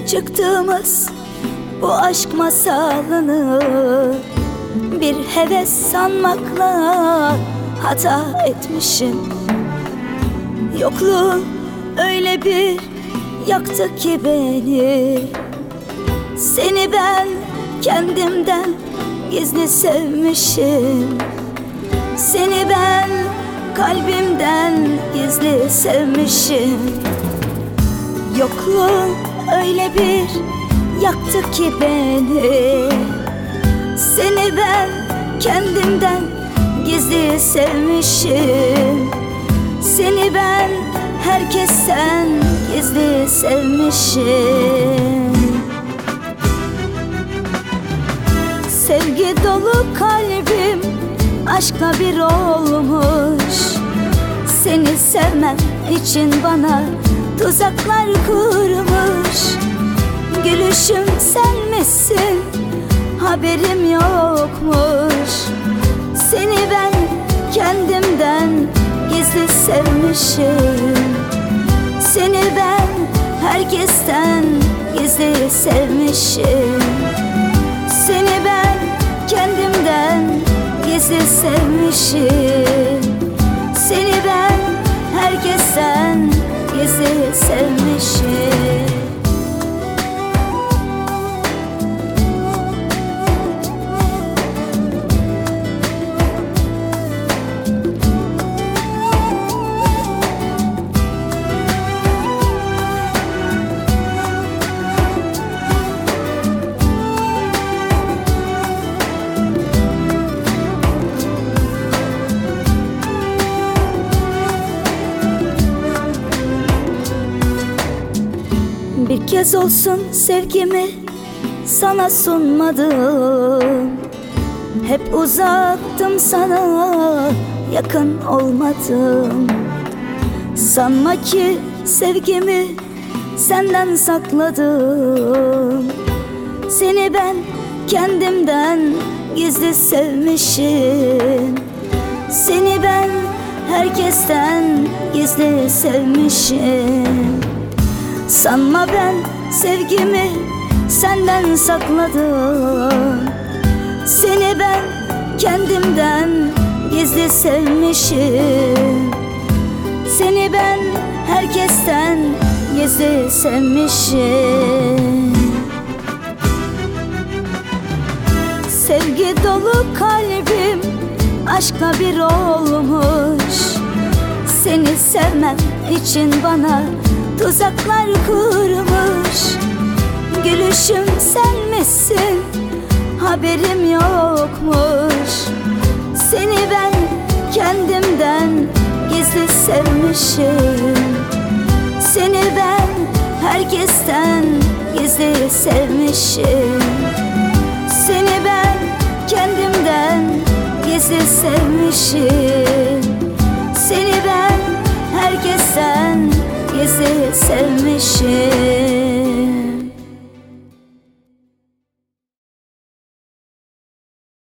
Çıktığımız bu aşk masalını bir heves sanmakla hata etmişim. Yokluğun öyle bir yaktı ki beni. Seni ben kendimden gizli sevmişim. Seni ben kalbimden gizli sevmişim. Yokluğun öyle bir yaktı ki beni. Seni ben kendimden gizli sevmişim. Seni ben herkesten gizli sevmişim. Sevgi dolu kalbim aşkla bir olmuş. Seni sevmem için bana tuzaklar kurmuş. Gülüşüm sen misin? Haberim yokmuş. Seni ben kendimden gizli sevmişim. Seni ben herkesten gizli sevmişim. Seni ben kendimden gizli sevmişim. Seni ben herkesten gizli sevmişim. Bir kez olsun sevgimi sana sunmadım. Hep uzaktım sana, yakın olmadım. Sanma ki sevgimi senden sakladım. Seni ben kendimden gizli sevmişim. Seni ben herkesten gizli sevmişim. Sanma ben sevgimi senden sakladım. Seni ben kendimden gizli sevmişim. Seni ben herkesten gizli sevmişim. Sevgi dolu kalbim aşkla bir olmuş. Seni sevmem için bana tuzaklar kurmuş. Gülüşüm sen misin? Haberim yokmuş. Seni ben kendimden gizli sevmişim. Seni ben herkesten gizli sevmişim. Seni ben kendimden gizli sevmişim.